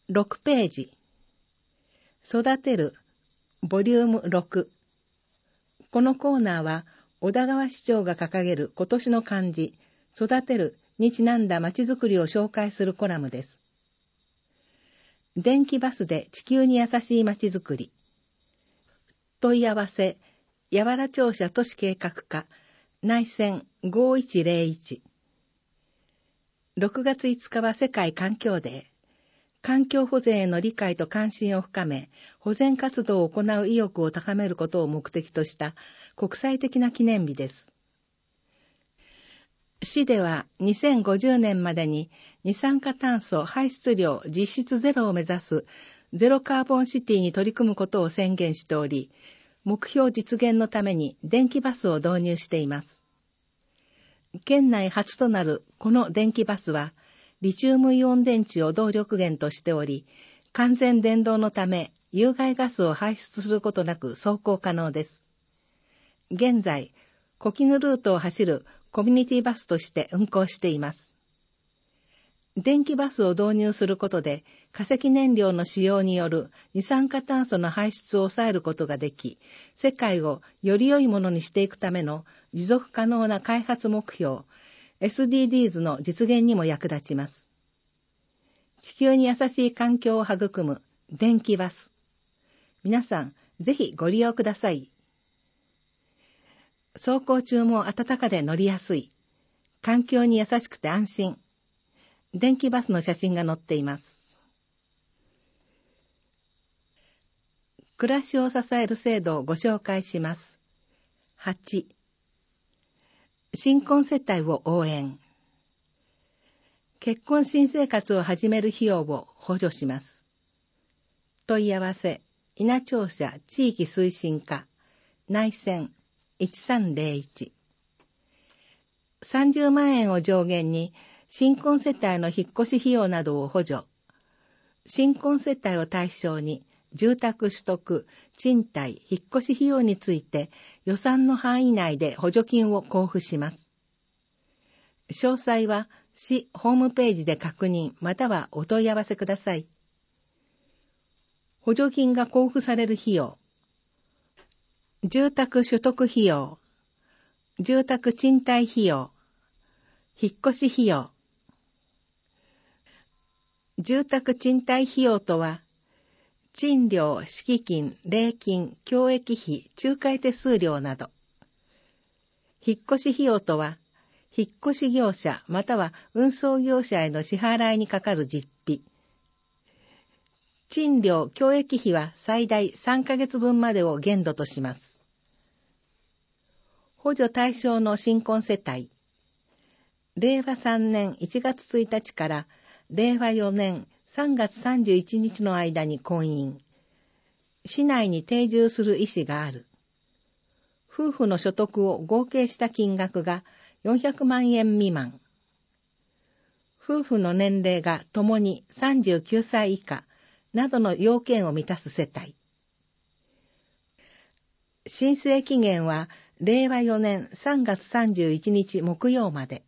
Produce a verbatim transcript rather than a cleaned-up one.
ろくページ。育てる、ボリュームろく。このコーナーは、小田川市長が掲げる今年の漢字、育てるにちなんだまちづくりを紹介するコラムです。電気バスで地球に優しいまちづくり。問い合わせ、八原庁舎都市計画課、内線ごいちゼロいち。ろくがついつかは世界環境デー。環境保全への理解と関心を深め、保全活動を行う意欲を高めることを目的とした国際的な記念日です。市ではにせんごじゅうねんまでに二酸化炭素排出量実質ゼロを目指すゼロカーボンシティに取り組むことを宣言しており、目標実現のために電気バスを導入しています。県内初となるこの電気バスは、リチウムイオン電池を動力源としており、完全電動のため有害ガスを排出することなく走行可能です。現在、小絹ルートを走るコミュニティバスとして運行しています。電気バスを導入することで、化石燃料の使用による二酸化炭素の排出を抑えることができ、世界をより良いものにしていくための持続可能な開発目標、エスディージーズ の実現にも役立ちます。地球に優しい環境を育む電気バス。皆さん、ぜひご利用ください。走行中も暖かで乗りやすい。環境に優しくて安心。電気バスの写真が載っています。暮らしを支える制度をご紹介します。はち、新婚世帯を応援。結婚新生活を始める費用を補助します。問い合わせ、稲庁舎地域推進課、内線いちさんゼロいち。さんじゅうまんえんを上限に、新婚世帯の引っ越し費用などを補助。新婚世帯を対象に、住宅取得、賃貸、引っ越し費用について予算の範囲内で補助金を交付します。詳細は市ホームページで確認またはお問い合わせください。補助金が交付される費用。住宅取得費用、住宅賃貸費用、引っ越し費用。住宅賃貸費用とは、賃料、敷金、礼金、教育費、仲介手数料など。引っ越し費用とは、引っ越し業者または運送業者への支払いにかかる実費。賃料、教育費は最大さんかげつぶんまでを限度とします。補助対象の新婚世帯。れいわさんねんいちがつついたちかられいわよねんさんがつさんじゅういちにちの間に婚姻。市内に定住する意思がある。夫婦の所得を合計した金額がよんひゃくまんえん未満。夫婦の年齢がともにさんじゅうきゅうさい以下などの要件を満たす世帯。申請期限はれいわよねんさんがつさんじゅういちにち木曜まで。